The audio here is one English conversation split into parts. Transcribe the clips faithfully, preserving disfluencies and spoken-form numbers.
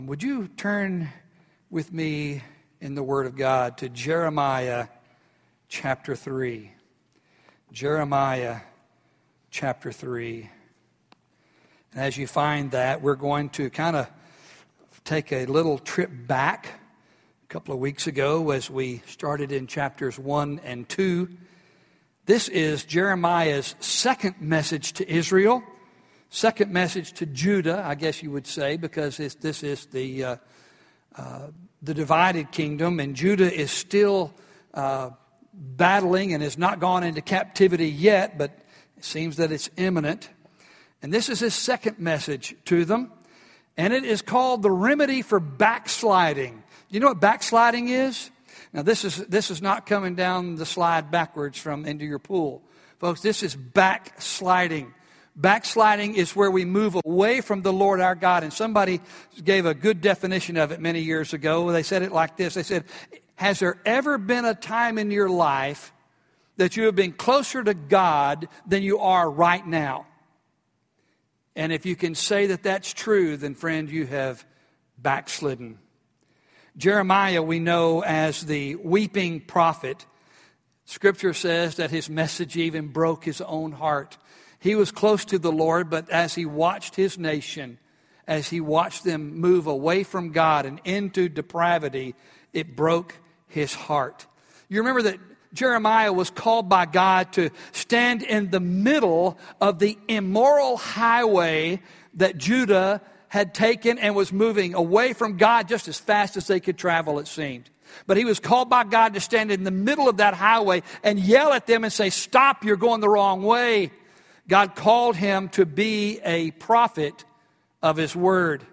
Would you turn with me in the Word of God to Jeremiah chapter three? Jeremiah chapter three. And as you find that, we're going to kind of take a little trip back a couple of weeks ago as we started in chapters one and two. This is Jeremiah's second message to Israel. Second message to Judah, I guess you would say, because it's, this is the uh, uh, the divided kingdom, and Judah is still uh, battling and has not gone into captivity yet, but it seems that it's imminent. And this is his second message to them, and it is called the remedy for backsliding. You know what backsliding is? Now, this is this is not coming down the slide backwards from into your pool, folks. This is backsliding. Backsliding is where we move away from the Lord our God. And somebody gave a good definition of it many years ago. They said it like this. They said, has there ever been a time in your life that you have been closer to God than you are right now? And if you can say that that's true, then friend, you have backslidden. Jeremiah we know as the weeping prophet. Scripture says that his message even broke his own heart. He was close to the Lord, but as he watched his nation, as he watched them move away from God and into depravity, it broke his heart. You remember that Jeremiah was called by God to stand in the middle of the immoral highway that Judah had taken and was moving away from God just as fast as they could travel, it seemed. But he was called by God to stand in the middle of that highway and yell at them and say, "Stop, you're going the wrong way." God called him to be a prophet of his word.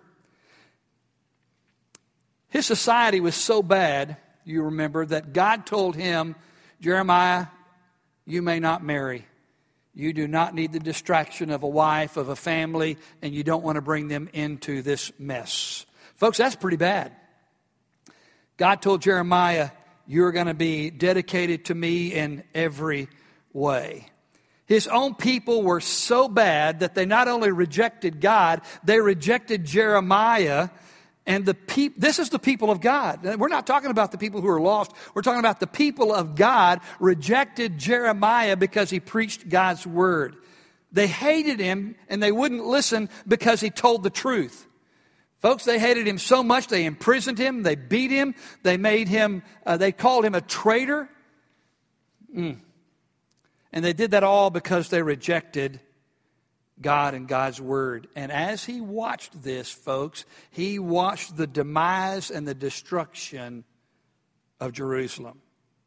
His society was so bad, you remember, that God told him, Jeremiah, you may not marry. You do not need the distraction of a wife, of a family, and you don't want to bring them into this mess. Folks, that's pretty bad. God told Jeremiah, you're going to be dedicated to me in every way. His own people were so bad that they not only rejected God, they rejected Jeremiah. And the peop- this is the people of God. We're not talking about the people who are lost. We're talking about the people of God rejected Jeremiah because he preached God's word. They hated him and they wouldn't listen because he told the truth. Folks, they hated him so much they imprisoned him, they beat him, they made him, uh, they called him a traitor. Mm. And they did that all because they rejected God and God's word. And as he watched this, folks, he watched the demise and the destruction of Jerusalem.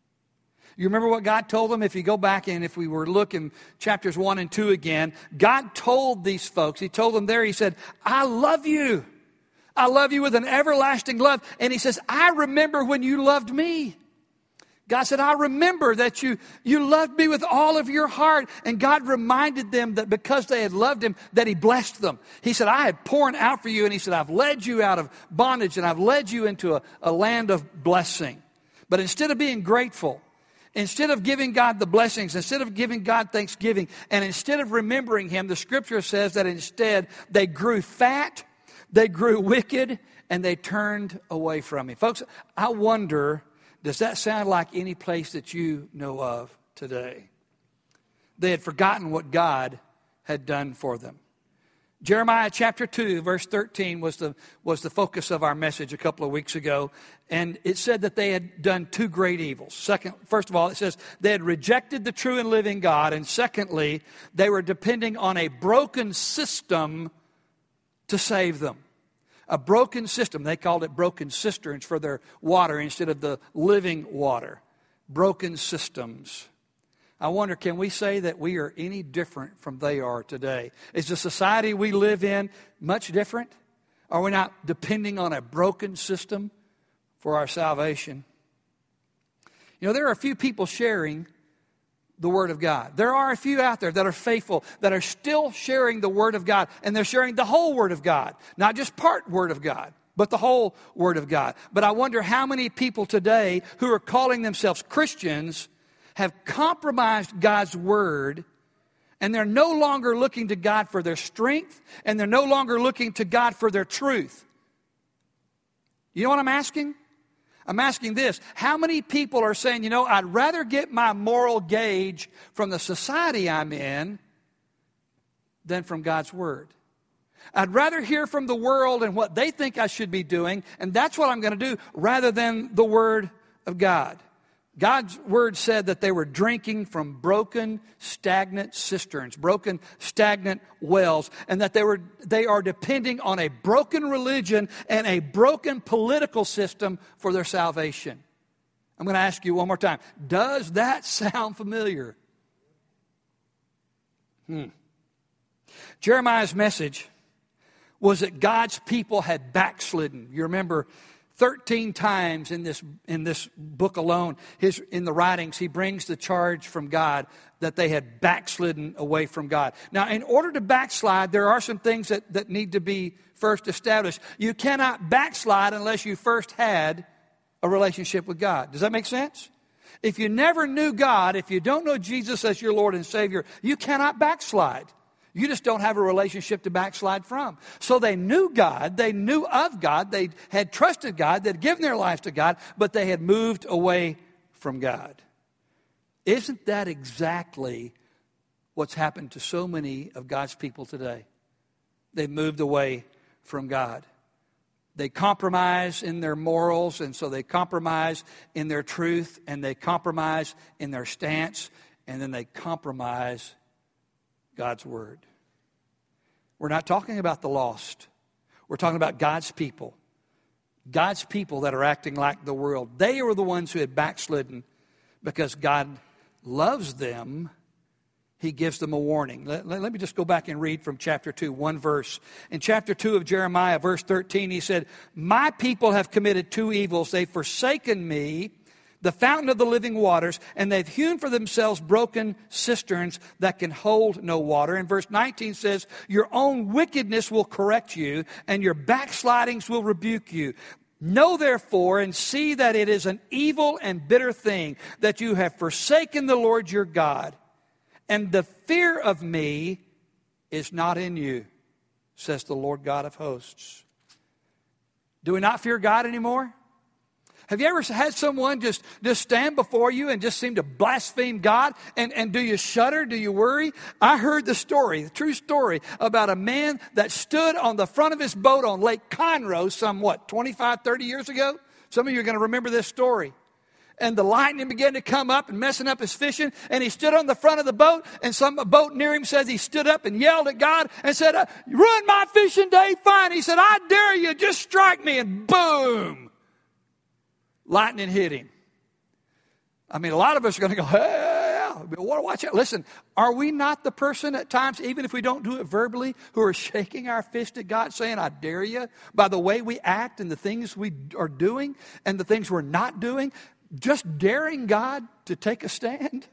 You remember what God told them? If you go back and if we were looking chapters one and two again, God told these folks, he told them there, he said, I love you. I love you with an everlasting love. And he says, I remember when you loved me. God said, I remember that you, you loved me with all of your heart. And God reminded them that because they had loved him, that he blessed them. He said, I had poured out for you. And he said, I've led you out of bondage and I've led you into a, a land of blessing. But instead of being grateful, instead of giving God the blessings, instead of giving God thanksgiving, and instead of remembering him, the scripture says that instead they grew fat, they grew wicked, and they turned away from him. Folks, I wonder, does that sound like any place that you know of today? They had forgotten what God had done for them. Jeremiah chapter two, verse thirteen was the, was the focus of our message a couple of weeks ago. And it said that they had done two great evils. Second, first of all, it says they had rejected the true and living God. And secondly, they were depending on a broken system to save them. A broken system. They called it broken cisterns for their water instead of the living water. Broken systems. I wonder, can we say that we are any different from they are today? Is the society we live in much different? Are we not depending on a broken system for our salvation? You know, there are a few people sharing the Word of God. There are a few out there that are faithful, that are still sharing the Word of God, and they're sharing the whole Word of God, not just part Word of God, but the whole Word of God. But I wonder how many people today who are calling themselves Christians have compromised God's Word, and they're no longer looking to God for their strength, and they're no longer looking to God for their truth. You know what I'm asking? I'm asking this. How many people are saying, you know, I'd rather get my moral gauge from the society I'm in than from God's Word? I'd rather hear from the world and what they think I should be doing, and that's what I'm going to do, rather than the Word of God. God's Word said that they were drinking from broken, stagnant cisterns, broken, stagnant wells, and that they were they are depending on a broken religion and a broken political system for their salvation. I'm going to ask you one more time. Does that sound familiar? Hmm. Jeremiah's message was that God's people had backslidden. You remember thirteen times in this in this book alone, his in the writings, he brings the charge from God that they had backslidden away from God. Now, in order to backslide, there are some things that, that need to be first established. You cannot backslide unless you first had a relationship with God. Does that make sense? If you never knew God, if you don't know Jesus as your Lord and Savior, you cannot backslide. You just don't have a relationship to backslide from. So they knew God, they knew of God, they had trusted God, they'd given their lives to God, but they had moved away from God. Isn't that exactly what's happened to so many of God's people today? They've moved away from God. They compromise in their morals, and so they compromise in their truth, and they compromise in their stance, and then they compromise God's Word. We're not talking about the lost. We're talking about God's people. God's people that are acting like the world. They were the ones who had backslidden because God loves them. He gives them a warning. Let, let, let me just go back and read from chapter two, one verse. In chapter two of Jeremiah, verse thirteen, he said, "My people have committed two evils. They've forsaken me, the fountain of the living waters, and they've hewn for themselves broken cisterns that can hold no water." And verse nineteen says, "Your own wickedness will correct you, and your backslidings will rebuke you. Know therefore and see that it is an evil and bitter thing that you have forsaken the Lord your God, and the fear of me is not in you, says the Lord God of hosts." Do we not fear God anymore? Have you ever had someone just, just stand before you and just seem to blaspheme God? And, and do you shudder? Do you worry? I heard the story, the true story, about a man that stood on the front of his boat on Lake Conroe some, what, twenty-five, thirty years ago? Some of you are going to remember this story. And the lightning began to come up and messing up his fishing. And he stood on the front of the boat. And some boat near him says he stood up and yelled at God and said, "You ruined my fishing day. Fine." He said, "I dare you, just strike me." And boom. Lightning hit him. I mean, a lot of us are going to go, "Hey, watch out." Listen, are we not the person at times, even if we don't do it verbally, who are shaking our fist at God saying, "I dare you," by the way we act and the things we are doing and the things we're not doing, just daring God to take a stand?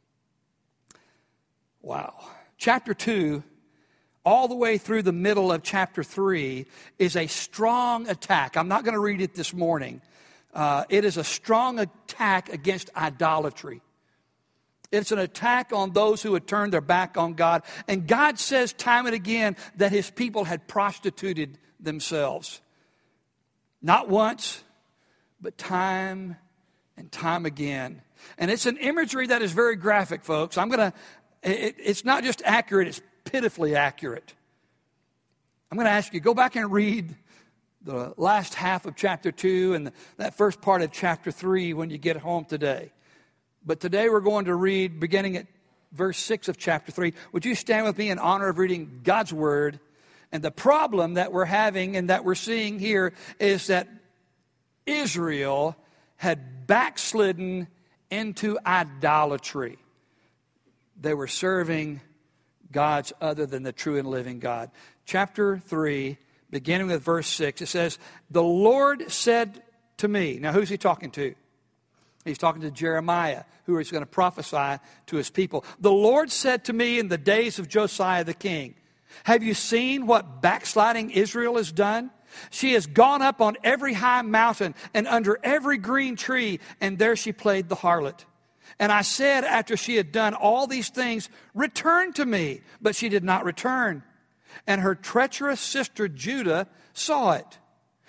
Wow. Chapter two, all the way through the middle of chapter three, is a strong attack. I'm not going to read it this morning. Uh, it is a strong attack against idolatry. It's an attack on those who had turned their back on God. And God says time and again that his people had prostituted themselves. Not once, but time and time again. And it's an imagery that is very graphic, folks. I'm going to, it, it's not just accurate, it's pitifully accurate. I'm going to ask you, go back and read the last half of chapter two and that first part of chapter three when you get home today. But today we're going to read beginning at verse six of chapter three. Would you stand with me in honor of reading God's Word? And the problem that we're having and that we're seeing here is that Israel had backslidden into idolatry. They were serving gods other than the true and living God. Chapter three, beginning with verse six, it says, "The Lord said to me." Now, who's he talking to? He's talking to Jeremiah, who is going to prophesy to his people. "The Lord said to me in the days of Josiah the king, have you seen what backsliding Israel has done? She has gone up on every high mountain and under every green tree, and there she played the harlot. And I said, after she had done all these things, 'Return to me.' But she did not return. And her treacherous sister Judah saw it.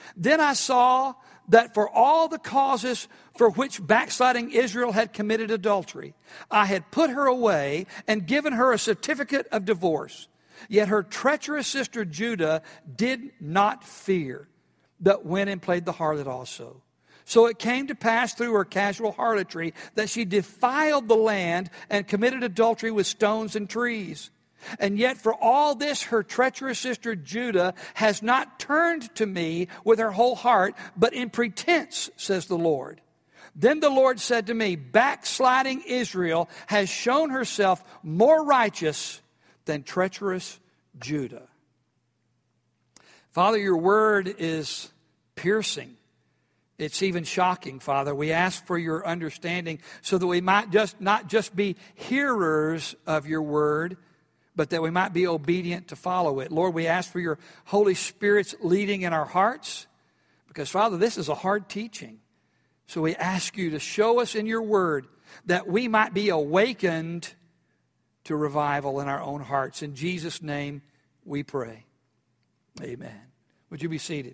Then I saw that for all the causes for which backsliding Israel had committed adultery, I had put her away and given her a certificate of divorce. Yet her treacherous sister Judah did not fear, but went and played the harlot also. So it came to pass through her casual harlotry that she defiled the land and committed adultery with stones and trees. And yet for all this, her treacherous sister Judah has not turned to me with her whole heart, but in pretense, says the Lord. Then the Lord said to me, backsliding Israel has shown herself more righteous than treacherous Judah. Father, your word is piercing. It's even shocking, Father. We ask for your understanding so that we might just not just be hearers of your word, but that we might be obedient to follow it. Lord, we ask for your Holy Spirit's leading in our hearts, because, Father, this is a hard teaching. So we ask you to show us in your word that we might be awakened to revival in our own hearts. In Jesus' name we pray. Amen. Would you be seated?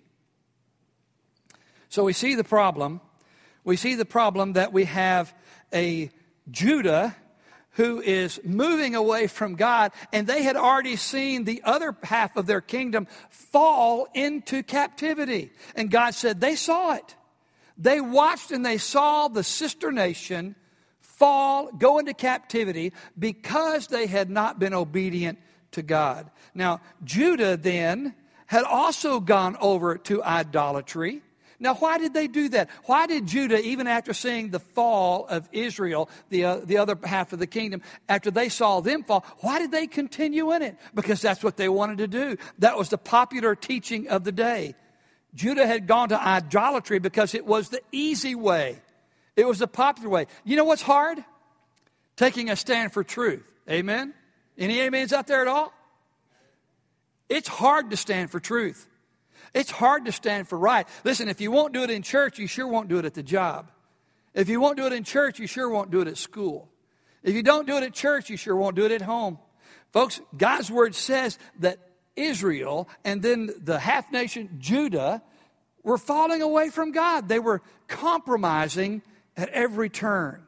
So we see the problem. We see the problem that we have a Judah who is moving away from God, and they had already seen the other half of their kingdom fall into captivity. And God said they saw it. They watched and they saw the sister nation fall, go into captivity because they had not been obedient to God. Now, Judah then had also gone over to idolatry. Now, why did they do that? Why did Judah, even after seeing the fall of Israel, the, uh, the other half of the kingdom, after they saw them fall, why did they continue in it? Because that's what they wanted to do. That was the popular teaching of the day. Judah had gone to idolatry because it was the easy way. It was the popular way. You know what's hard? Taking a stand for truth. Amen? Any amens out there at all? It's hard to stand for truth. It's hard to stand for right. Listen, if you won't do it in church, you sure won't do it at the job. If you won't do it in church, you sure won't do it at school. If you don't do it at church, you sure won't do it at home. Folks, God's word says that Israel and then the half nation Judah were falling away from God. They were compromising at every turn.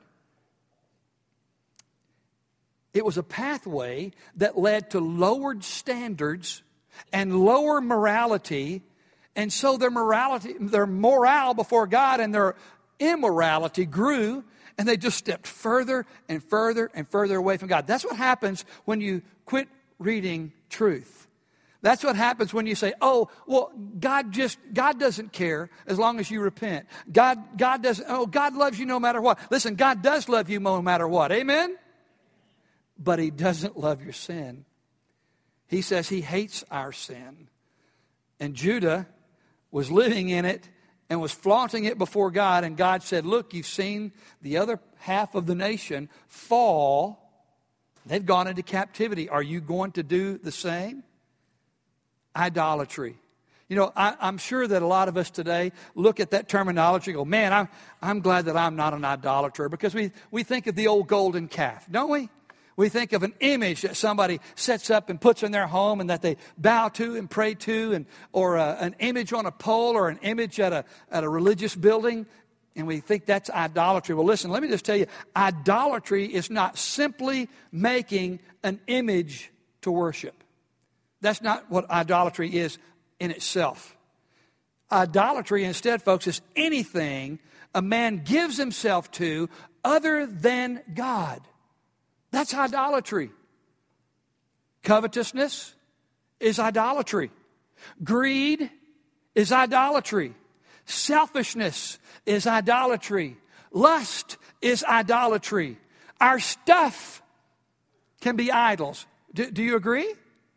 It was a pathway that led to lowered standards and lower morality. And so their morality, their morale before God and their immorality grew, and they just stepped further and further and further away from God. That's what happens when you quit reading truth. That's what happens when you say, oh, well, God just, God doesn't care as long as you repent. God, God doesn't, oh, God loves you no matter what. Listen, God does love you no matter what. Amen? But He doesn't love your sin. He says He hates our sin. And Judah was living in it and was flaunting it before God. And God said, look, you've seen the other half of the nation fall. They've gone into captivity. Are you going to do the same? Idolatry. You know, I, I'm sure that a lot of us today look at that terminology and go, man, I'm, I'm glad that I'm not an idolater, because we, we think of the old golden calf, don't we? We think of an image that somebody sets up and puts in their home and that they bow to and pray to, and or a, an image on a pole or an image at a, at a religious building, and we think that's idolatry. Well, listen, let me just tell you, idolatry is not simply making an image to worship. That's not what idolatry is in itself. Idolatry instead, folks, is anything a man gives himself to other than God. That's idolatry. Covetousness is idolatry. Greed is idolatry. Selfishness is idolatry. Lust is idolatry. Our stuff can be idols. Do, do you agree?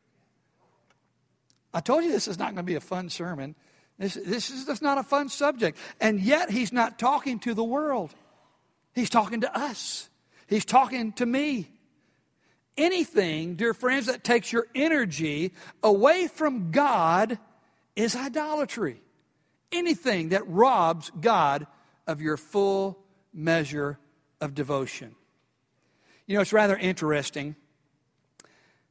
I told you this is not going to be a fun sermon. This, this is just not a fun subject. And yet He's not talking to the world. He's talking to us. He's talking to me. Anything, dear friends, that takes your energy away from God is idolatry. Anything that robs God of your full measure of devotion. You know, it's rather interesting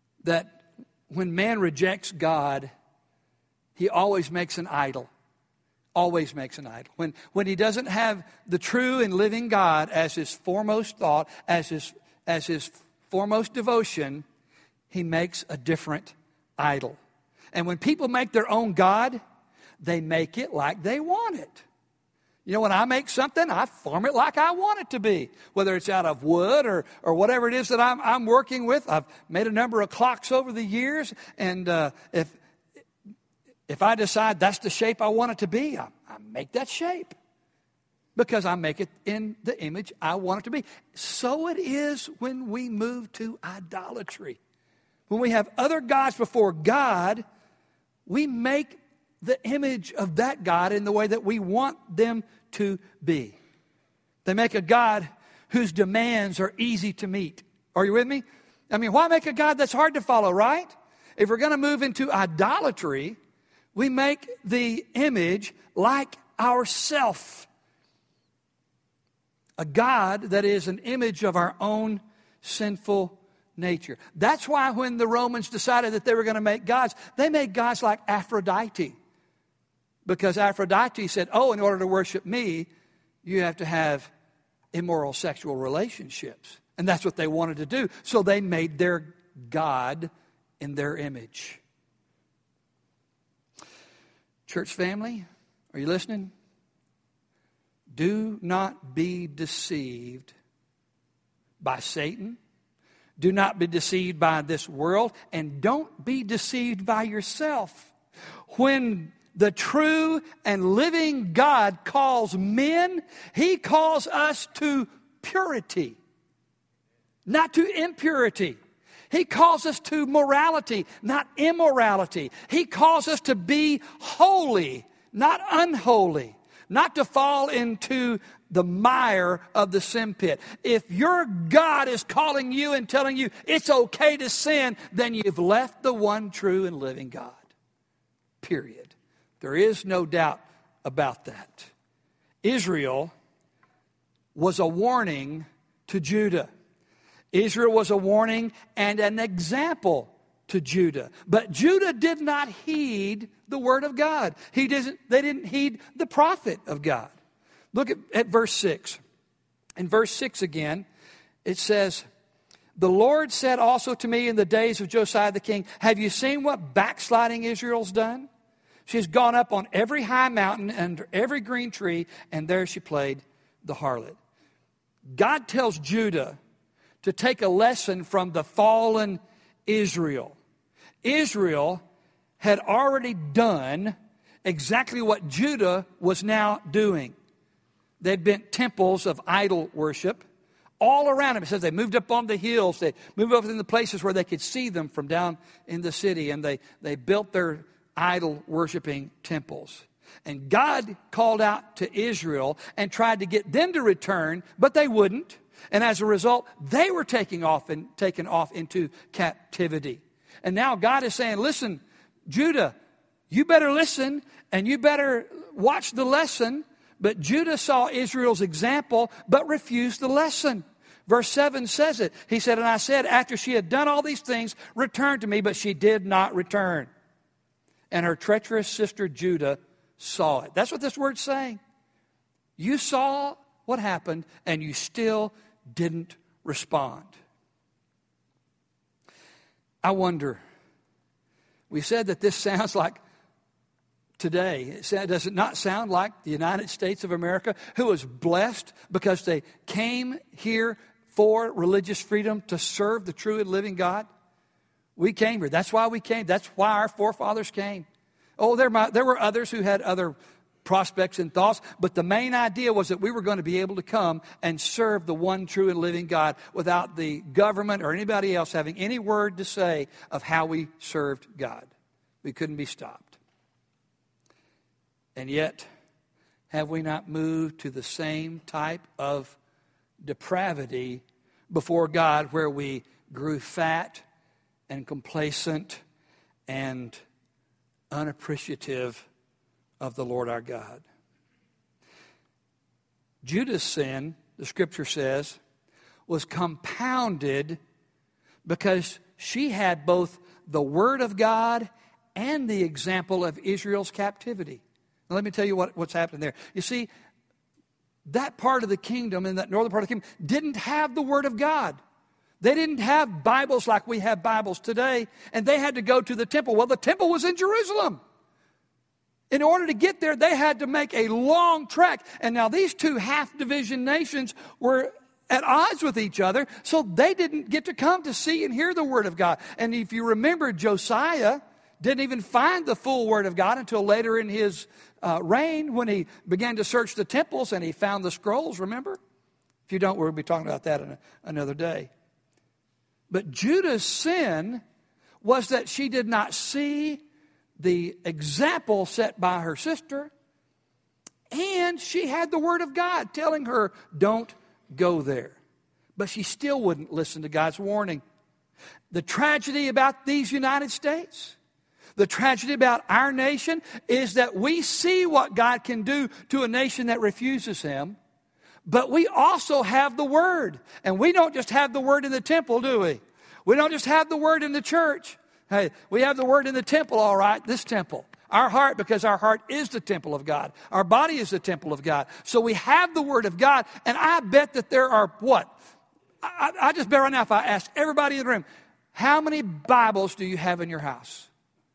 that when man rejects God, he always makes an idol. always makes an idol. When, when he doesn't have the true and living God as his foremost thought, as his, as his foremost devotion, he makes a different idol. And when people make their own God, they make it like they want it. You know, when I make something, I form it like I want it to be, whether it's out of wood or, or whatever it is that I'm, I'm working with. I've made a number of clocks over the years, and uh, if if I decide that's the shape I want it to be, I, I make that shape because I make it in the image I want it to be. So it is when we move to idolatry. When we have other gods before God, we make the image of that God in the way that we want them to be. They make a God whose demands are easy to meet. Are you with me? I mean, why make a God that's hard to follow, right? If we're going to move into idolatry, we make the image like ourself. A God that is an image of our own sinful nature. That's why when the Romans decided that they were going to make gods, they made gods like Aphrodite. Because Aphrodite said, oh, in order to worship me, you have to have immoral sexual relationships. And that's what they wanted to do. So they made their God in their image. Church family, are you listening? Do not be deceived by Satan. Do not be deceived by this world. And don't be deceived by yourself. When the true and living God calls men, He calls us to purity, not to impurity. He calls us to morality, not immorality. He calls us to be holy, not unholy, not to fall into the mire of the sin pit. If your God is calling you and telling you it's okay to sin, then you've left the one true and living God. Period. There is no doubt about that. Israel was a warning to Judah. Israel was a warning and an example to Judah. But Judah did not heed the word of God. He didn't, they didn't heed the prophet of God. Look at, at verse six. In verse six again, it says, the Lord said also to me in the days of Josiah the king, have you seen what backsliding Israel's done? She's gone up on every high mountain and under every green tree, and there she played the harlot. God tells Judah to take a lesson from the fallen Israel. Israel had already done exactly what Judah was now doing. They'd built temples of idol worship all around them. It says they moved up on the hills. They moved up in the places where they could see them from down in the city. And they, they built their idol worshiping temples. And God called out to Israel and tried to get them to return, but they wouldn't. And as a result, they were taking off and taken off into captivity. And now God is saying, listen, Judah, you better listen and you better watch the lesson. But Judah saw Israel's example, but refused the lesson. Verse seven says it. He said, and I said, after she had done all these things, return to me, but she did not return. And her treacherous sister Judah saw it. That's what this word's saying. You saw what happened, and you still didn't respond. I wonder, we said that this sounds like today. Does it not sound like the United States of America, who was blessed because they came here for religious freedom to serve the true and living God? We came here. That's why we came. That's why our forefathers came. Oh, there, might, there were others who had other prospects and thoughts, but the main idea was that we were going to be able to come and serve the one true and living God without the government or anybody else having any word to say of how we served God. We couldn't be stopped. And yet, have we not moved to the same type of depravity before God, where we grew fat and complacent and unappreciative of the Lord our God? Judah's sin, the scripture says, was compounded because she had both the word of God and the example of Israel's captivity. Now, let me tell you what, what's happening there. You see, that part of the kingdom, in that northern part of the kingdom, didn't have the Word of God. They didn't have Bibles like we have Bibles today, and they had to go to the temple. Well, the temple was in Jerusalem. In order to get there, they had to make a long trek. And now these two half-division nations were at odds with each other, so they didn't get to come to see and hear the Word of God. And if you remember, Josiah didn't even find the full Word of God until later in his uh, reign when he began to search the temples and he found the scrolls, remember? If you don't, we'll be talking about that in a, another day. But Judah's sin was that she did not see the example set by her sister, and she had the Word of God telling her, don't go there. But she still wouldn't listen to God's warning. The tragedy about these United States, the tragedy about our nation, is that we see what God can do to a nation that refuses Him, but we also have the Word. And we don't just have the Word in the temple, do we? We don't just have the Word in the church. Hey, we have the Word in the temple, all right, this temple. Our heart, because our heart is the temple of God. Our body is the temple of God. So we have the Word of God, and I bet that there are what? I, I just bet right now if I ask everybody in the room, how many Bibles do you have in your house?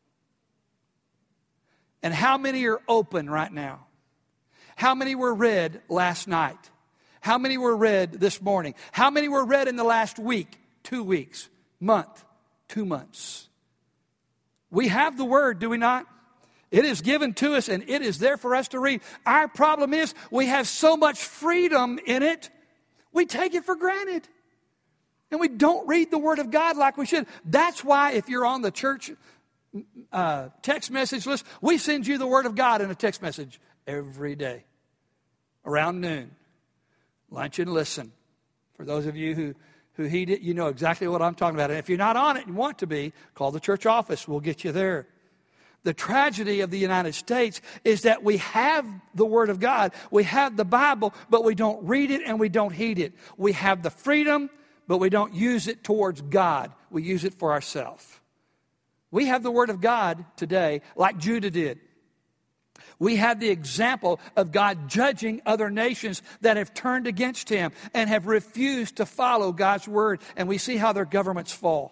And how many are open right now? How many were read last night? How many were read this morning? How many were read in the last week, two weeks, month, two months? We have the Word, do we not? It is given to us and it is there for us to read. Our problem is we have so much freedom in it, we take it for granted. And we don't read the Word of God like we should. That's why if you're on the church uh, text message list, we send you the Word of God in a text message every day. Around noon. Lunch and listen. For those of you who who heed it, you know exactly what I'm talking about. And if you're not on it and want to be, call the church office. We'll get you there. The tragedy of the United States is that we have the Word of God. We have the Bible, but we don't read it and we don't heed it. We have the freedom, but we don't use it towards God. We use it for ourselves. We have the Word of God today like Judah did. We have the example of God judging other nations that have turned against Him and have refused to follow God's Word. And we see how their governments fall.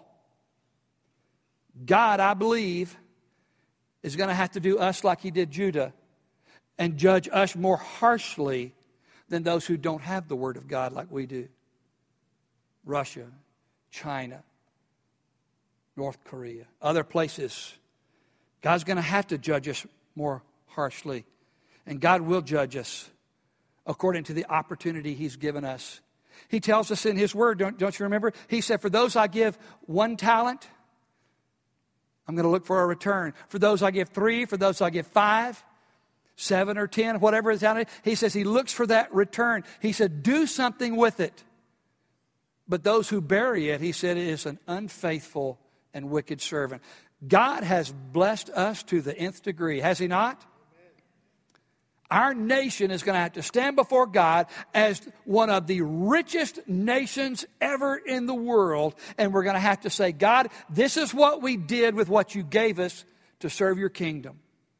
God, I believe, is going to have to do us like He did Judah and judge us more harshly than those who don't have the Word of God like we do. Russia, China, North Korea, other places. God's going to have to judge us more harshly. And God will judge us according to the opportunity He's given us. He tells us in His Word, don't, don't you remember? He said, for those I give one talent, I'm going to look for a return. For those I give three, for those I give five, seven or ten, whatever is out of it. He says He looks for that return. He said, do something with it. But those who bury it, He said, is an unfaithful and wicked servant. God has blessed us to the nth degree, has He not? Our nation is going to have to stand before God as one of the richest nations ever in the world. And we're going to have to say, God, this is what we did with what You gave us to serve Your kingdom.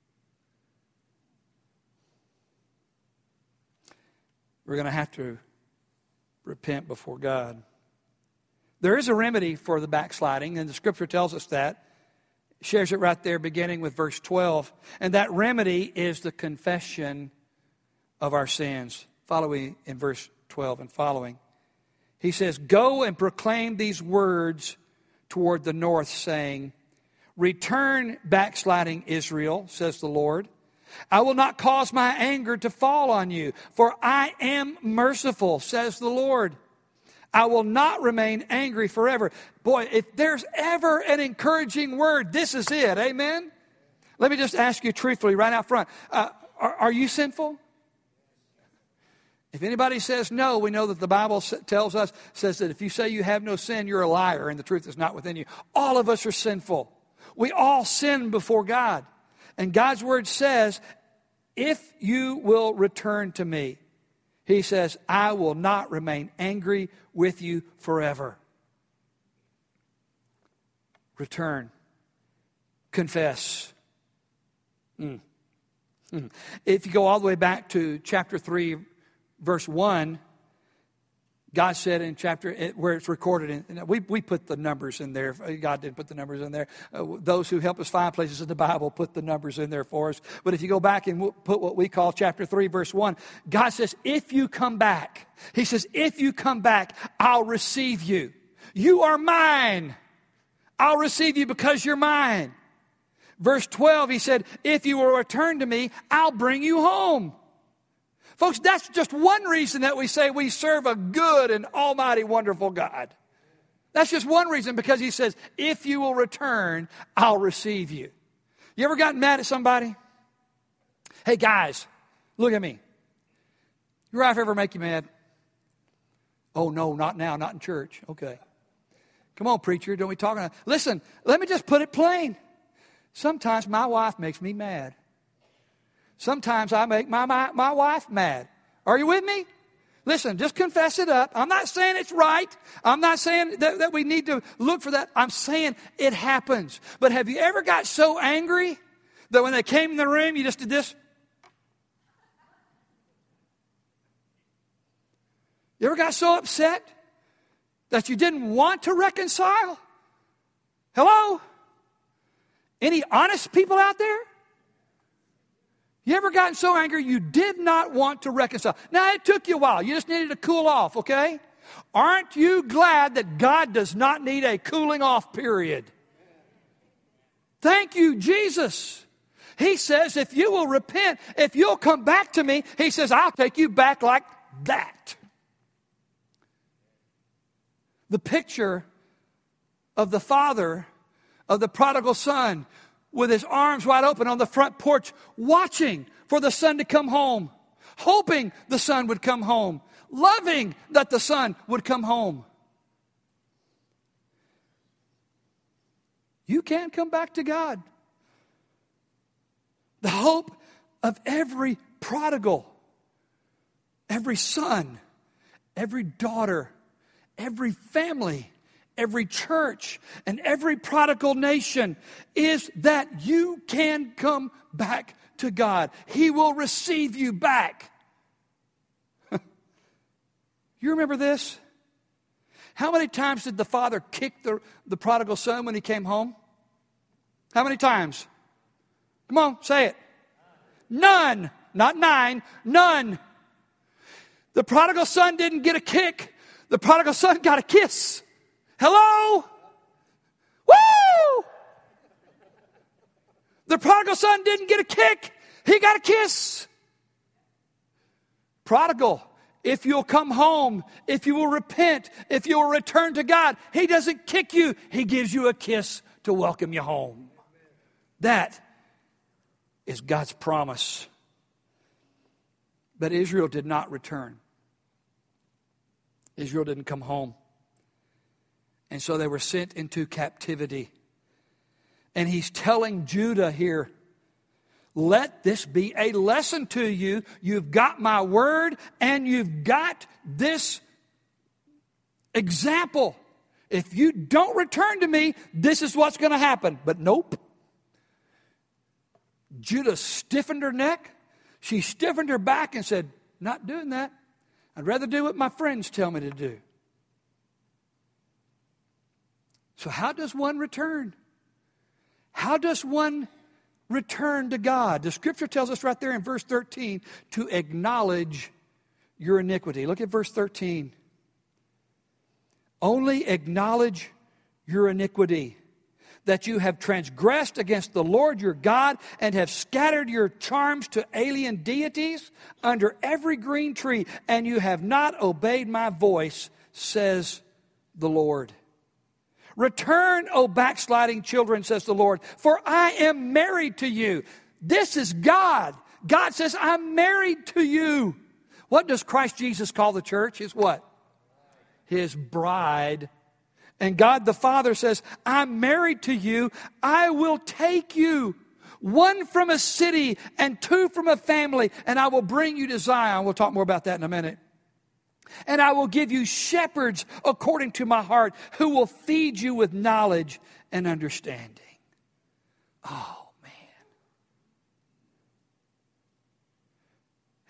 We're going to have to repent before God. There is a remedy for the backsliding, and the Scripture tells us that. Shares it right there beginning with verse twelve. And that remedy is the confession of our sins. Following in verse twelve and following. He says, go and proclaim these words toward the north, saying, return, backsliding Israel, says the Lord. I will not cause my anger to fall on you, for I am merciful, says the Lord. I will not remain angry forever. Boy, if there's ever an encouraging word, this is it. Amen? Let me just ask you truthfully right out front. Uh, are, are you sinful? If anybody says no, we know that the Bible tells us, says that if you say you have no sin, you're a liar and the truth is not within you. All of us are sinful. We all sin before God. And God's Word says, if you will return to me, He says, I will not remain angry with you forever. Return. Confess. Mm. If you go all the way back to chapter three, verse one, God said in chapter, where it's recorded, in, we, we put the numbers in there. God didn't put the numbers in there. Uh, those who help us find places in the Bible put the numbers in there for us. But if you go back and put what we call chapter three, verse one, God says, if you come back, He says, if you come back, I'll receive you. You are mine. I'll receive you because you're mine. Verse twelve, He said, if you will return to me, I'll bring you home. Folks, that's just one reason that we say we serve a good and almighty, wonderful God. That's just one reason, because He says, if you will return, I'll receive you. You ever gotten mad at somebody? Hey, guys, look at me. Your wife ever make you mad? Oh, no, not now, not in church. Okay. Come on, preacher, don't we talk about... Listen, let me just put it plain. Sometimes my wife makes me mad. Sometimes I make my, my, my wife mad. Are you with me? Listen, just confess it up. I'm not saying it's right. I'm not saying that, that we need to look for that. I'm saying it happens. But have you ever got so angry that when they came in the room, you just did this? You ever got so upset that you didn't want to reconcile? Hello? Any honest people out there? You ever gotten so angry you did not want to reconcile? Now, it took you a while. You just needed to cool off, okay? Aren't you glad that God does not need a cooling off period? Thank you, Jesus. He says, if you will repent, if you'll come back to me, He says, I'll take you back like that. The picture of the father of the prodigal son, with his arms wide open on the front porch, watching for the son to come home, hoping the son would come home, loving that the son would come home. You can come back to God. The hope of every prodigal, every son, every daughter, every family, every church, and every prodigal nation is that you can come back to God. He will receive you back. You remember this? How many times did the father kick the, the prodigal son when he came home? How many times? Come on, say it. None. Not nine. None. The prodigal son didn't get a kick. The prodigal son got a kiss. Hello? Woo! The prodigal son didn't get a kick. He got a kiss. Prodigal, if you'll come home, if you will repent, if you will return to God, He doesn't kick you. He gives you a kiss to welcome you home. That is God's promise. But Israel did not return. Israel didn't come home. And so they were sent into captivity. And He's telling Judah here, let this be a lesson to you. You've got my word and you've got this example. If you don't return to me, this is what's going to happen. But nope. Judah stiffened her neck. She stiffened her back and said, not doing that. I'd rather do what my friends tell me to do. So how does one return? How does one return to God? The Scripture tells us right there in verse thirteen to acknowledge your iniquity. Look at verse thirteen. Only acknowledge your iniquity, that you have transgressed against the Lord your God and have scattered your charms to alien deities under every green tree, and you have not obeyed my voice, says the Lord. Return, O backsliding children, says the Lord, for I am married to you. This is God. God says, I'm married to you. What does Christ Jesus call the church? His what? His bride. And God the Father says, I'm married to you. I will take you, one from a city and two from a family, and I will bring you to Zion. We'll talk more about that in a minute. And I will give you shepherds according to my heart, who will feed you with knowledge and understanding. Oh, man.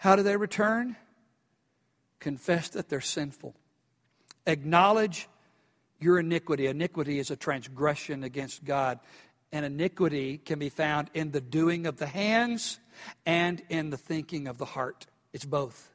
How do they return? Confess that they're sinful. Acknowledge your iniquity. Iniquity is a transgression against God. And iniquity can be found in the doing of the hands and in the thinking of the heart. It's both.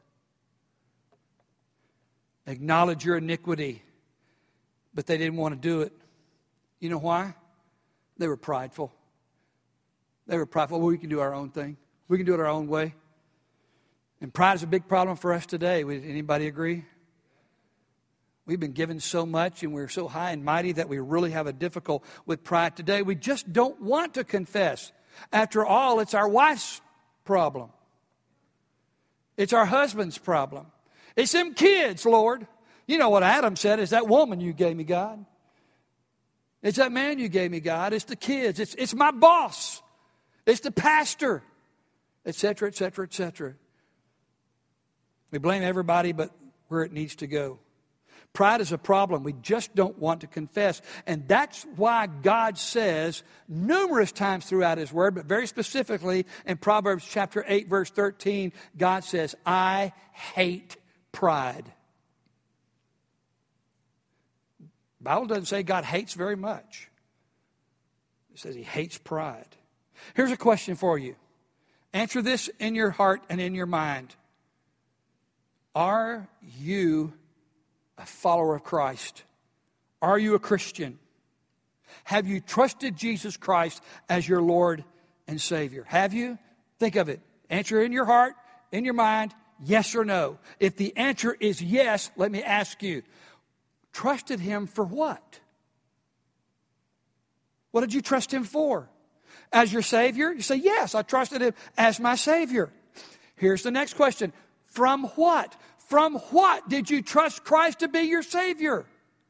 Acknowledge your iniquity. But they didn't want to do it. You know why? They were prideful. They were prideful. Well, we can do our own thing. We can do it our own way. And pride is a big problem for us today. Anybody agree? We've been given so much and we're so high and mighty that we really have a difficult with pride today. We just don't want to confess. After all, it's our wife's problem. It's our husband's problem. It's them kids, Lord. You know what Adam said, is that woman you gave me, God. It's that man you gave me, God. It's the kids. It's, it's my boss. It's the pastor, et cetera, et cetera, et cetera. We blame everybody but where it needs to go. Pride is a problem. We just don't want to confess. And that's why God says numerous times throughout His Word, but very specifically in Proverbs chapter eight, verse thirteen, God says, I hate pride. The Bible doesn't say God hates very much. It says He hates pride. Here's a question for you. Answer this in your heart and in your mind. Are you a follower of Christ? Are you a Christian? Have you trusted Jesus Christ as your Lord and Savior? Have you? Think of it. Answer in your heart, in your mind, yes or no. If the answer is yes, let me ask you, trusted Him for what? What did you trust Him for? As your Savior? You say, yes, I trusted Him as my Savior. Here's the next question. From what? From what did you trust Christ to be your Savior?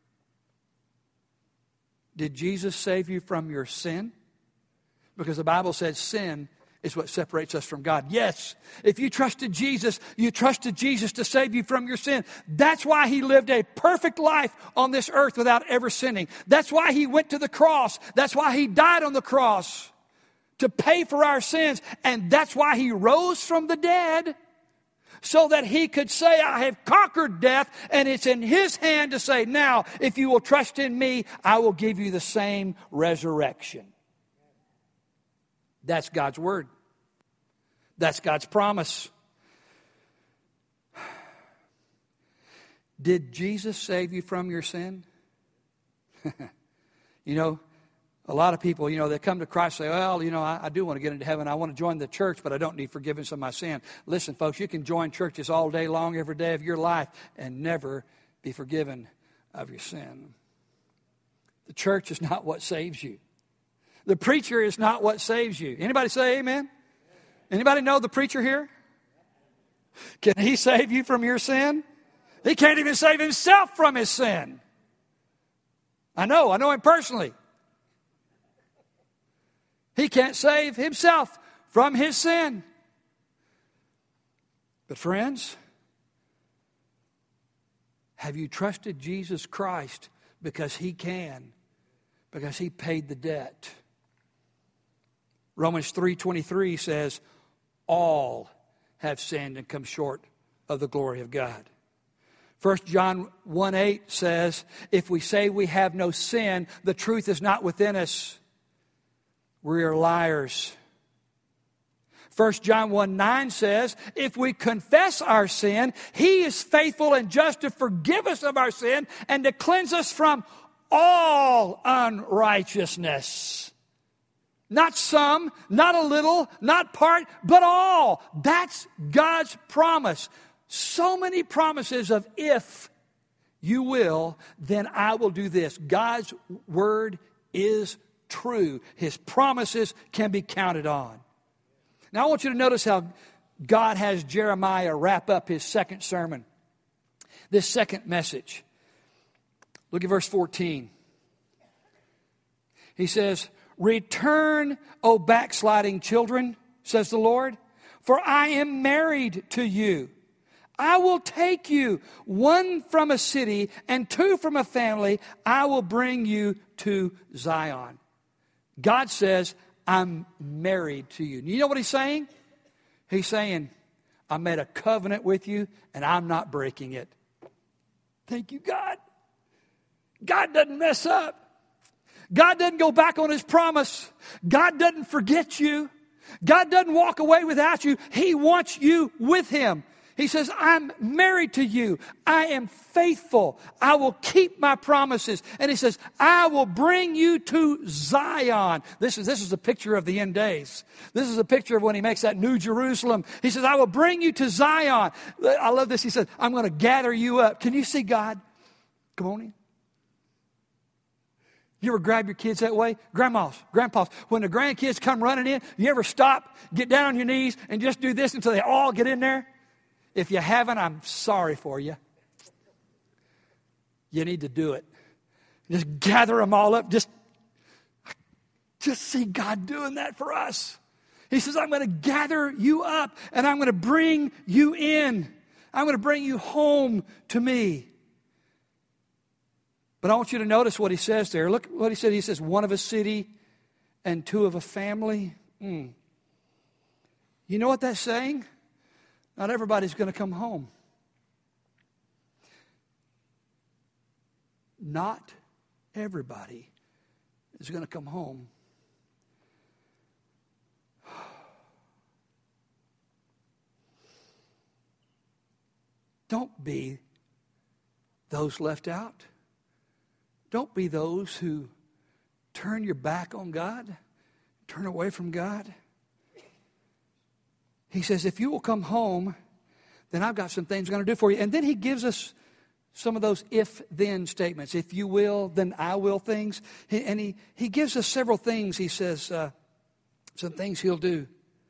Did Jesus save you from your sin? Because the Bible says sin is what separates us from God. Yes, if you trusted Jesus, you trusted Jesus to save you from your sin. That's why He lived a perfect life on this earth without ever sinning. That's why He went to the cross. That's why He died on the cross to pay for our sins. And that's why He rose from the dead, so that He could say, I have conquered death, and it's in His hand to say, now, if you will trust in me, I will give you the same resurrection. That's God's word. That's God's promise. Did Jesus save you from your sin? You know, a lot of people, you know, they come to Christ and say, well, you know, I, I do want to get into heaven. I want to join the church, but I don't need forgiveness of my sin. Listen, folks, you can join churches all day long, every day of your life, and never be forgiven of your sin. The church is not what saves you. The preacher is not what saves you. Anybody say amen? Anybody know the preacher here? Can he save you from your sin? He can't even save himself from his sin. I know, I know him personally. He can't save himself from his sin. But friends, have you trusted Jesus Christ because He can, because He paid the debt? Romans three twenty-three says, all have sinned and come short of the glory of God. First John one eight says, if we say we have no sin, the truth is not within us. We are liars. First John one nine says, if we confess our sin, He is faithful and just to forgive us of our sin and to cleanse us from all unrighteousness. Not some, not a little, not part, but all. That's God's promise. So many promises of if you will, then I will do this. God's word is true. His promises can be counted on. Now I want you to notice how God has Jeremiah wrap up his second sermon, this second message. Look at verse fourteen. He says, return, O backsliding children, says the Lord, for I am married to you. I will take you, one from a city and two from a family. I will bring you to Zion. God says, I'm married to you. You know what He's saying? He's saying, I made a covenant with you, and I'm not breaking it. Thank you, God. God doesn't mess up. God doesn't go back on His promise. God doesn't forget you. God doesn't walk away without you. He wants you with Him. He says, I'm married to you. I am faithful. I will keep my promises. And He says, I will bring you to Zion. This is, this is a picture of the end days. This is a picture of when He makes that new Jerusalem. He says, I will bring you to Zion. I love this. He said, I'm going to gather you up. Can you see God? Come on in. You ever grab your kids that way? Grandmas, grandpas, when the grandkids come running in, you ever stop, get down on your knees, and just do this until they all get in there? If you haven't, I'm sorry for you. You need to do it. Just gather them all up. Just, just see God doing that for us. He says, I'm going to gather you up, and I'm going to bring you in. I'm going to bring you home to me. But I want you to notice what He says there. Look what He said. He says, one of a city and two of a family. Mm. You know what that's saying? Not everybody's going to come home. Not everybody is going to come home. Don't be those left out. Don't be those who turn your back on God, turn away from God. He says, if you will come home, then I've got some things I'm going to do for you. And then He gives us some of those if-then statements. If you will, then I will things. And He, he gives us several things. He says, uh, some things He'll do.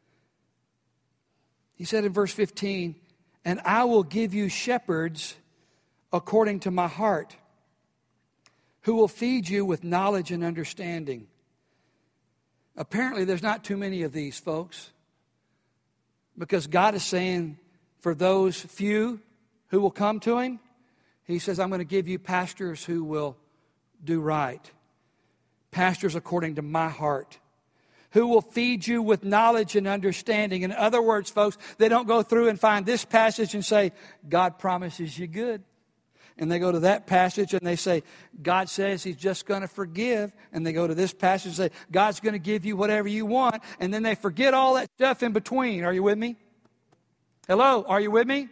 He said in verse fifteen, and I will give you shepherds according to my heart, who will feed you with knowledge and understanding. Apparently, there's not too many of these, folks. Because God is saying, for those few who will come to Him, He says, I'm going to give you pastors who will do right. Pastors according to my heart. Who will feed you with knowledge and understanding. In other words, folks, they don't go through and find this passage and say, God promises you good. And they go to that passage and they say, God says He's just going to forgive. And they go to this passage and say, God's going to give you whatever you want. And then they forget all that stuff in between. Are you with me? Hello, are you with me?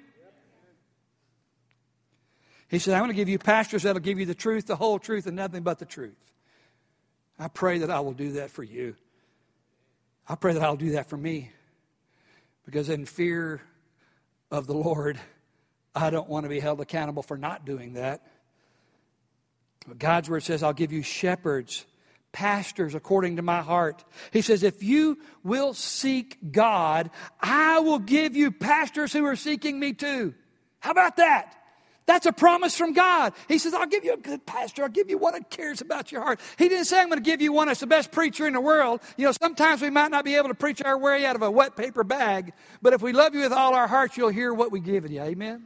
He said, I'm going to give you pastors that'll give you the truth, the whole truth, and nothing but the truth. I pray that I will do that for you. I pray that I'll do that for me. Because in fear of the Lord, I don't want to be held accountable for not doing that. But God's Word says, I'll give you shepherds, pastors according to my heart. He says, if you will seek God, I will give you pastors who are seeking me too. How about that? That's a promise from God. He says, I'll give you a good pastor. I'll give you one that cares about your heart. He didn't say, I'm going to give you one that's the best preacher in the world. You know, sometimes we might not be able to preach our way out of a wet paper bag. But if we love you with all our hearts, you'll hear what we give you. Amen?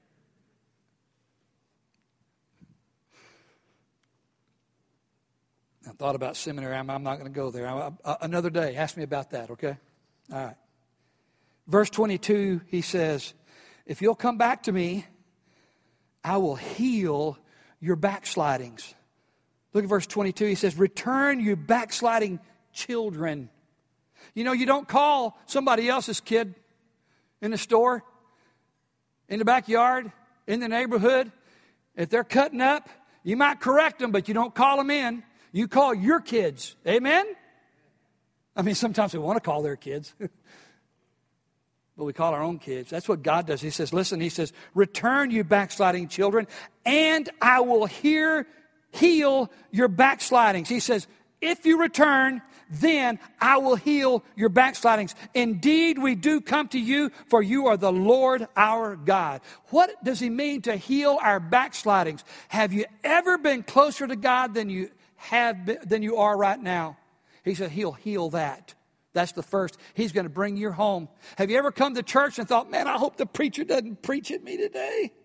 I thought about seminary. I'm, I'm not going to go there. I, I, another day. Ask me about that, okay? All right. Verse twenty-two, he says, if you'll come back to me, I will heal your backslidings. Look at verse twenty-two. He says, return you backsliding children. You know, you don't call somebody else's kid in the store, in the backyard, in the neighborhood. If they're cutting up, you might correct them, but you don't call them in. You call your kids. Amen? I mean, sometimes we want to call their kids. But we call our own kids. That's what God does. He says, listen, He says, return you backsliding children, and I will hear, heal your backslidings. He says, if you return, then I will heal your backslidings. Indeed, we do come to you, for you are the Lord our God. What does He mean to heal our backslidings? Have you ever been closer to God than you have been, than you are right now? He said, He'll heal that. That's the first. He's going to bring you home. Have you ever come to church and thought, man, I hope the preacher doesn't preach at me today?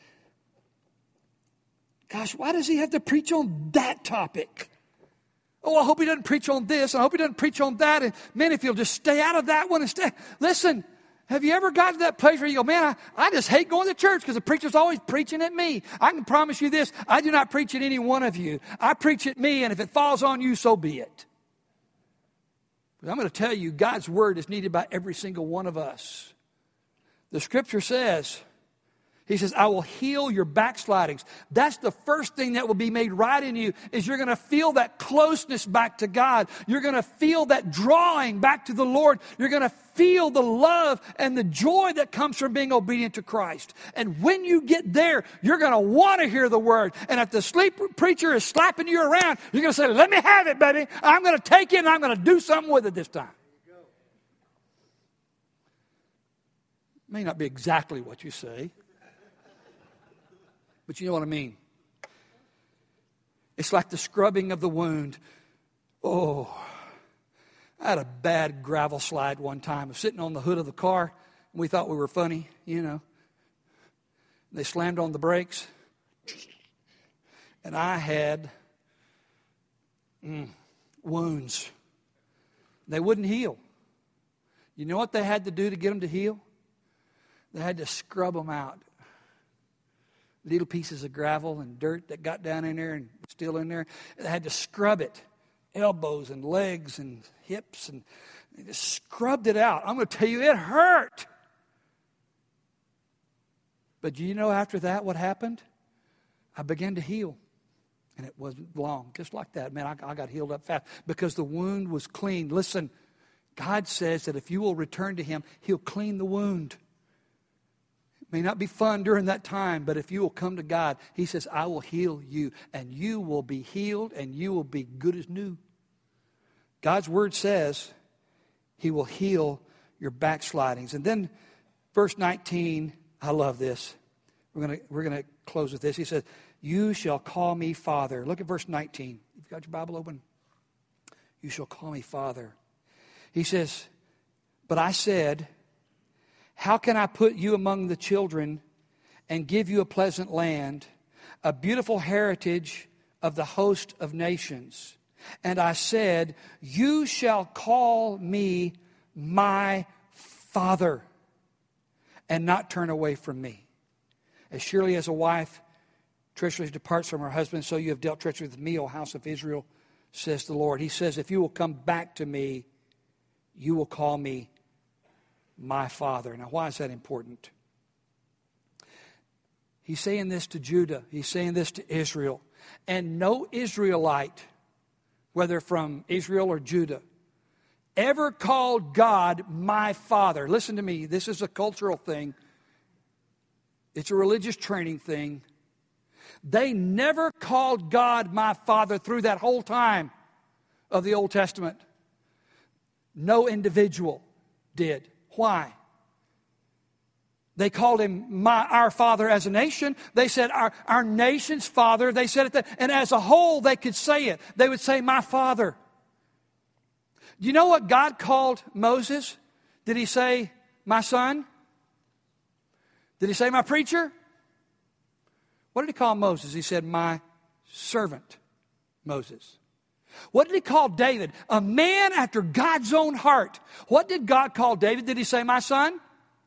Gosh, why does he have to preach on that topic? Oh, I hope he doesn't preach on this. I hope he doesn't preach on that. And man, if you'll just stay out of that one and stay. Listen, Have you ever gotten to that place where you go, man, I, I just hate going to church because the preacher's always preaching at me. I can promise you this, I do not preach at any one of you. I preach at me, and if it falls on you, so be it. But I'm going to tell you, God's word is needed by every single one of us. The scripture says, he says, I will heal your backslidings. That's the first thing that will be made right in you, is you're going to feel that closeness back to God. You're going to feel that drawing back to the Lord. You're going to feel the love and the joy that comes from being obedient to Christ. And when you get there, you're going to want to hear the word. And if the sleep preacher is slapping you around, you're going to say, let me have it, baby. I'm going to take it and I'm going to do something with it this time. May not be exactly what you say, but you know what I mean. It's like the scrubbing of the wound. Oh, I had a bad gravel slide one time. I was sitting on the hood of the car, and we thought we were funny, you know. They slammed on the brakes, and I had mm, wounds. They wouldn't heal. You know what they had to do to get them to heal? They had to scrub them out. Little pieces of gravel and dirt that got down in there and still in there. They had to scrub it. Elbows and legs and hips. And they just scrubbed it out. I'm going to tell you, it hurt. But do you know after that what happened? I began to heal. And it wasn't long. Just like that. Man, I, I got healed up fast. Because the wound was clean. Listen, God says that if you will return to Him, He'll clean the wound. May not be fun during that time, but if you will come to God, He says, I will heal you, and you will be healed, and you will be good as new. God's word says He will heal your backslidings. And then verse nineteen, I love this. We're going to we're going to close with this. He says, you shall call me Father. Look at verse nineteen. You've got your Bible open? You shall call me Father. He says, but I said, how can I put you among the children and give you a pleasant land, a beautiful heritage of the host of nations? And I said, you shall call me my Father and not turn away from me. As surely as a wife treacherously departs from her husband, so you have dealt treacherously with me, O house of Israel, says the Lord. He says, if you will come back to me, you will call me my Father. Now, why is that important? He's saying this to Judah. He's saying this to Israel. And no Israelite, whether from Israel or Judah, ever called God my Father. Listen to me. This is a cultural thing. It's a religious training thing. They never called God my Father through that whole time of the Old Testament. No individual did. Why? They called him my, our Father as a nation. They said our, our nation's Father. They said it that, and as a whole they could say it. They would say my Father. Do you know what God called Moses? Did He say my son? Did He say my preacher? What did He call Moses? He said my servant Moses. What did He call David? A man after God's own heart. What did God call David? Did He say, my son?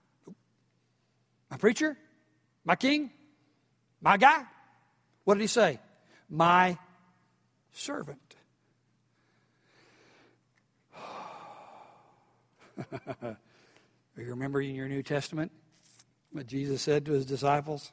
My preacher? My king? My guy? What did He say? My servant. You remember in your New Testament what Jesus said to His disciples?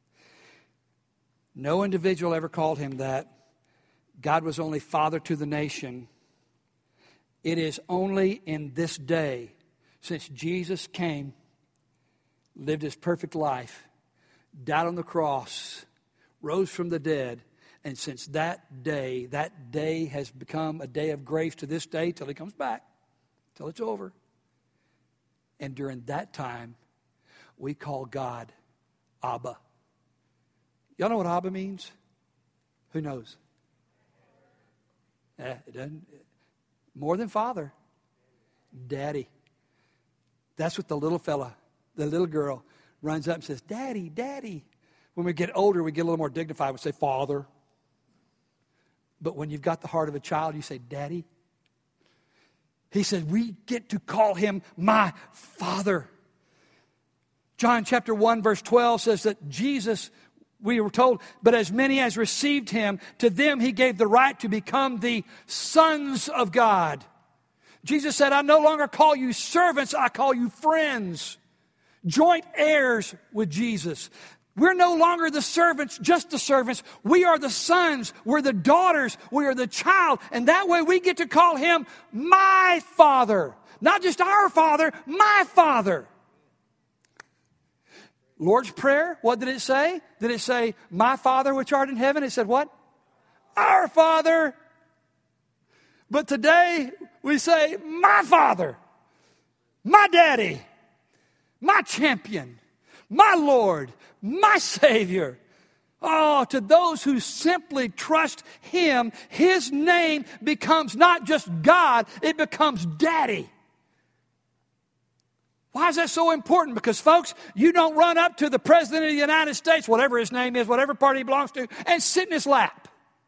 No individual ever called Him that. God was only Father to the nation. It is only in this day, since Jesus came, lived His perfect life, died on the cross, rose from the dead, and since that day, that day has become a day of grace to this day till He comes back, till it's over. And during that time, we call God Abba. Y'all know what Abba means? Who knows? Eh, it doesn't. More than father. Daddy. That's what the little fella, the little girl, runs up and says, Daddy, Daddy. When we get older, we get a little more dignified. We say, Father. But when you've got the heart of a child, you say, Daddy. He said, we get to call Him my Father. John chapter one verse twelve says that Jesus, we were told, but as many as received him, to them he gave the right to become the sons of God. Jesus said, I no longer call you servants, I call you friends. Joint heirs with Jesus. We're no longer the servants, just the servants. We are the sons. We're the daughters. We are the child. And that way we get to call him my Father. Not just our Father, my Father. Lord's Prayer, what did it say? Did it say, my Father which art in heaven? It said what? Our Father. But today we say, my Father, my Daddy, my champion, my Lord, my Savior. Oh, to those who simply trust him, his name becomes not just God, it becomes Daddy. Why is that so important? Because, folks, you don't run up to the President of the United States, whatever his name is, whatever party he belongs to, and sit in his lap.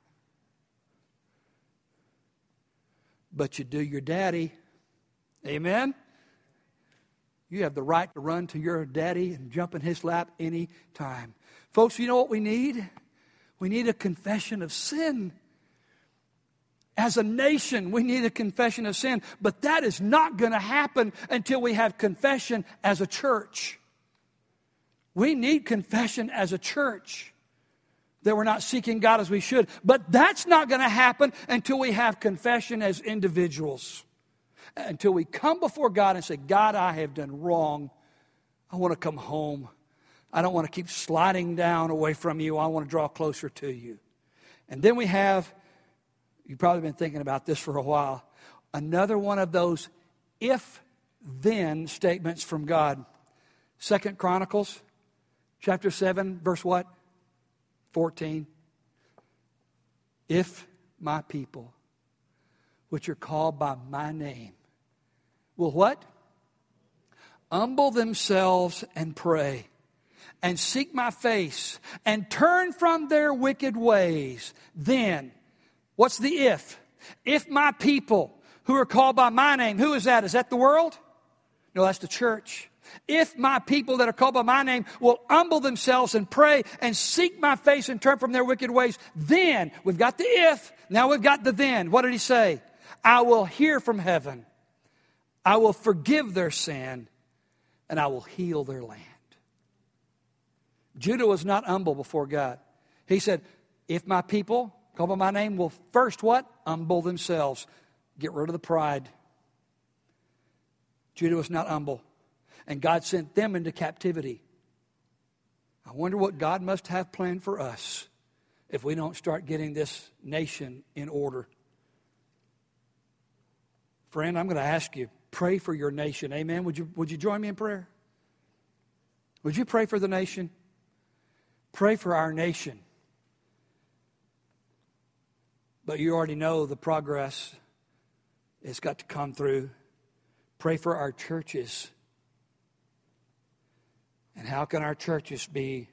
But you do your daddy. Amen? You have the right to run to your daddy and jump in his lap any time. Folks, you know what we need? We need a confession of sin. As a nation, we need a confession of sin. But that is not going to happen until we have confession as a church. We need confession as a church. That we're not seeking God as we should. But that's not going to happen until we have confession as individuals. Until we come before God and say, God, I have done wrong. I want to come home. I don't want to keep sliding down away from you. I want to draw closer to you. And then we have, you've probably been thinking about this for a while, another one of those if-then statements from God. Second Chronicles chapter seven, verse what? fourteen. If my people, which are called by my name, will what? Humble themselves and pray and seek my face and turn from their wicked ways. Then, what's the if? If my people who are called by my name, who is that? Is that the world? No, that's the church. If my people that are called by my name will humble themselves and pray and seek my face and turn from their wicked ways, then, we've got the if, now we've got the then. What did he say? I will hear from heaven. I will forgive their sin and I will heal their land. Judah was not humble before God. He said, if my people called by my name will first what? Humble themselves. Get rid of the pride. Judah was not humble. And God sent them into captivity. I wonder what God must have planned for us if we don't start getting this nation in order. Friend, I'm going to ask you, pray for your nation. Amen. Would you, would you join me in prayer? Would you pray for the nation? Pray for our nation. But you already know the progress it's got to come through. Pray for our churches. And how can our churches be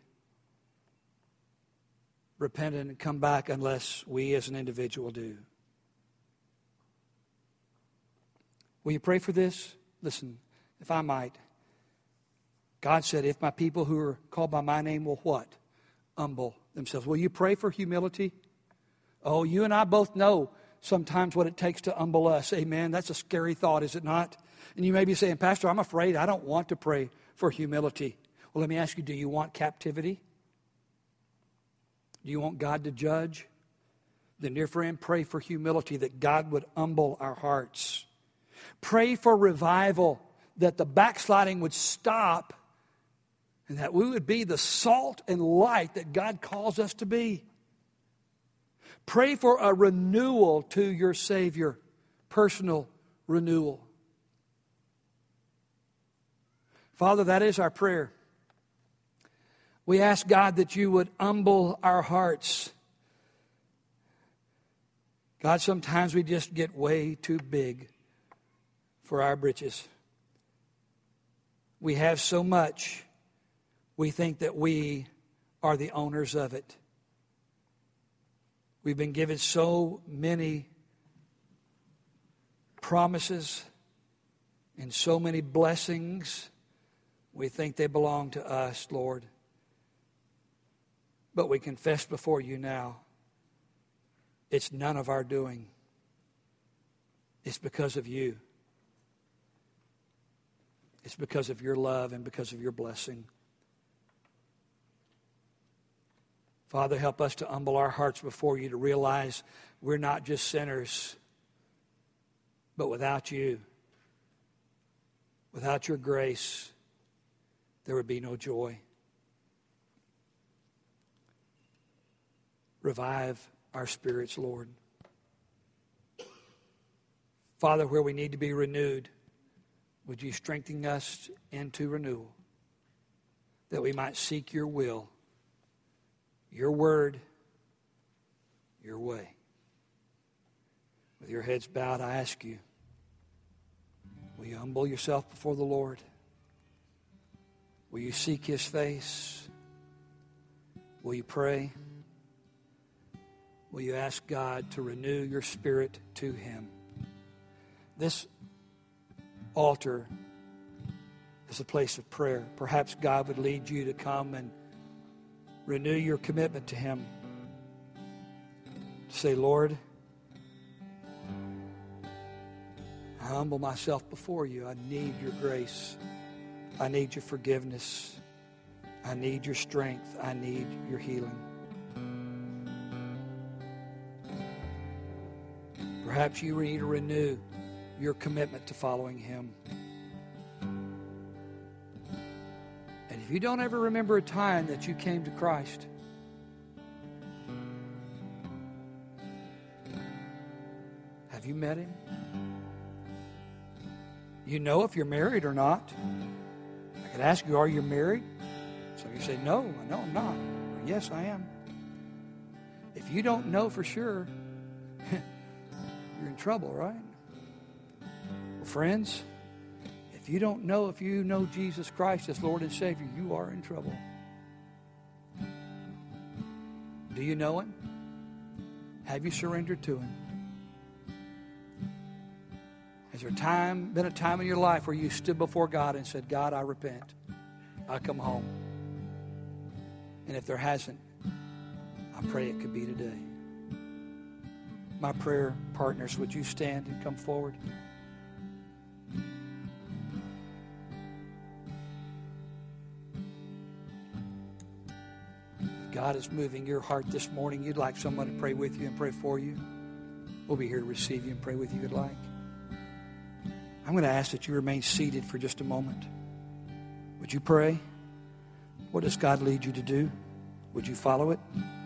repentant and come back unless we as an individual do? Will you pray for this? Listen, if I might. God said, if my people who are called by my name will what? Humble themselves. Will you pray for humility? Oh, you and I both know sometimes what it takes to humble us. Amen. That's a scary thought, is it not? And you may be saying, Pastor, I'm afraid I don't want to pray for humility. Well, let me ask you, do you want captivity? Do you want God to judge? Then, dear friend, pray for humility, that God would humble our hearts. Pray for revival, that the backsliding would stop and that we would be the salt and light that God calls us to be. Pray for a renewal to your Savior, personal renewal. Father, that is our prayer. We ask, God, that you would humble our hearts. God, sometimes we just get way too big for our britches. We have so much, we think that we are the owners of it. We've been given so many promises and so many blessings We think they belong to us, Lord. But we confess before you now, it's none of our doing. It's because of you. It's because of your love and because of your blessing. Father, help us to humble our hearts before you, to realize we're not just sinners, but without you, without your grace, there would be no joy. Revive our spirits, Lord. Father, where we need to be renewed, would you strengthen us into renewal, that we might seek your will, your word, your way. With your heads bowed, I ask you, will you humble yourself before the Lord? Will you seek his face? Will you pray? Will you ask God to renew your spirit to him? This altar is a place of prayer. Perhaps God would lead you to come and renew your commitment to him. To say, Lord, I humble myself before you. I need your grace. I need your forgiveness. I need your strength. I need your healing. Perhaps you need to renew your commitment to following him. And if you don't ever remember a time that you came to Christ, have you met him? You know if you're married or not. I could ask you, are you married? So you say, no, no, I'm not. Or, yes, I am. If you don't know for sure, you're in trouble, right? Well, friends, if you don't know if you know Jesus Christ as Lord and Savior, you are in trouble. Do you know him? Have you surrendered to him? Has there time been a time in your life where you stood before God and said, God, I repent. I come home. And if there hasn't, I pray it could be today. My prayer partners, would you stand and come forward? If God is moving your heart this morning, you'd like someone to pray with you and pray for you, we'll be here to receive you and pray with you if you'd like. I'm going to ask that you remain seated for just a moment. Would you pray? What does God lead you to do? Would you follow it?